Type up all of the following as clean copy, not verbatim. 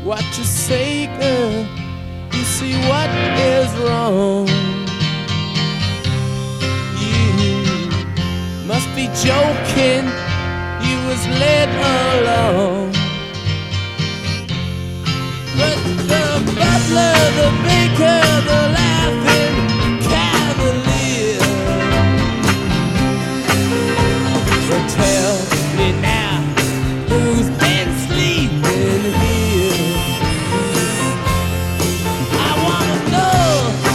what you say, girl. You see what is wrong. You must be joking. You was led along. But the butler, the baker, the laughing cavalier. So tell me now, who's been sleeping here? I wanna know.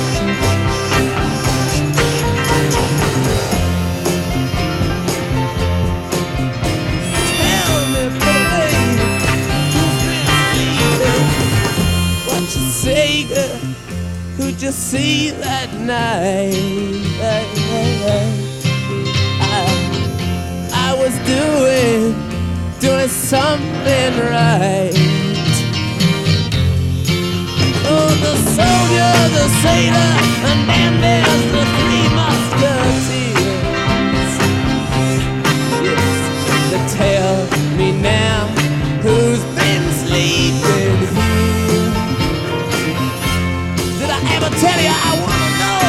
Tell me, baby, who's been sleeping? What you say, girl? Who'd you see that night? I was doing something right. Oh, the soldier, the sailor, and then there's the three musketeers. Yes, so tell me now, who's been sleeping here? Did I ever tell you I wanna know?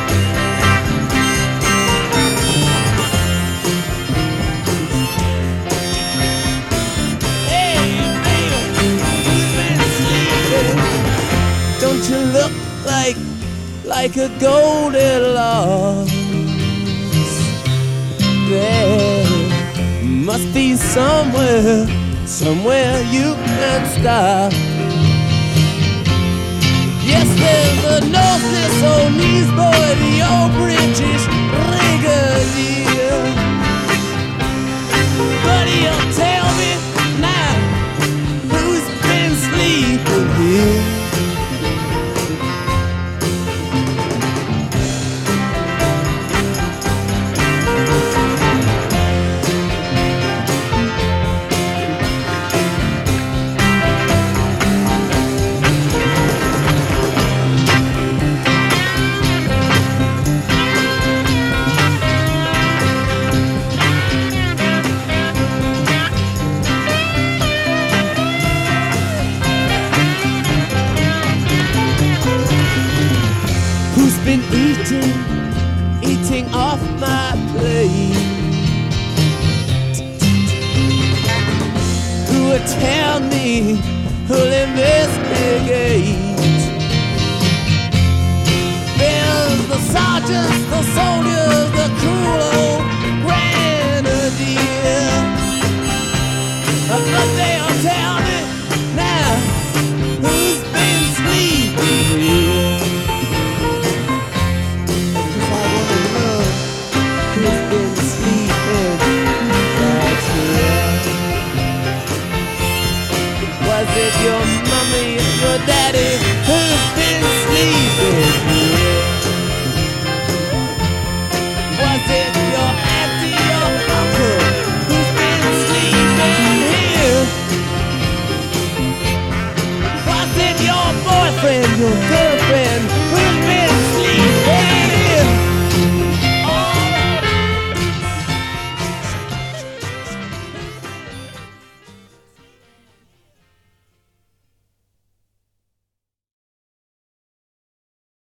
Don't you look like a Goldilocks? There must be somewhere you can stop. Yes, there's the North O'Neill's boy, the old British brigadier. But he'll tell me now, who's been sleeping here? Been eating off my plate. Who would tell me, who'll investigate? There's the sergeants, the soldiers,